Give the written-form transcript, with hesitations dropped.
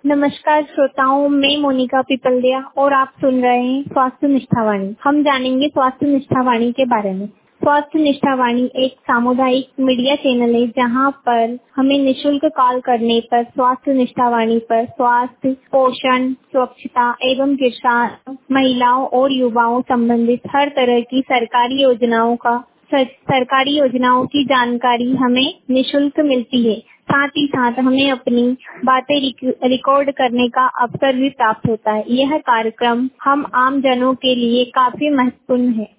नमस्कार श्रोताओं, मैं मोनिका पिपलिया और आप सुन रहे हैं स्वास्थ्य निष्ठावाणी। हम जानेंगे स्वास्थ्य निष्ठावाणी के बारे में। स्वास्थ्य निष्ठावाणी एक सामुदायिक मीडिया चैनल है जहां पर हमें निशुल्क कॉल करने पर स्वास्थ्य निष्ठावाणी पर स्वास्थ्य, पोषण, स्वच्छता एवं किसान, महिलाओं और युवाओं संबंधित हर तरह की सरकारी योजनाओं की जानकारी हमें निशुल्क मिलती है। साथ ही साथ हमें अपनी बातें रिकॉर्ड करने का अवसर भी प्राप्त होता है। यह कार्यक्रम हम आम जनों के लिए काफी महत्वपूर्ण है।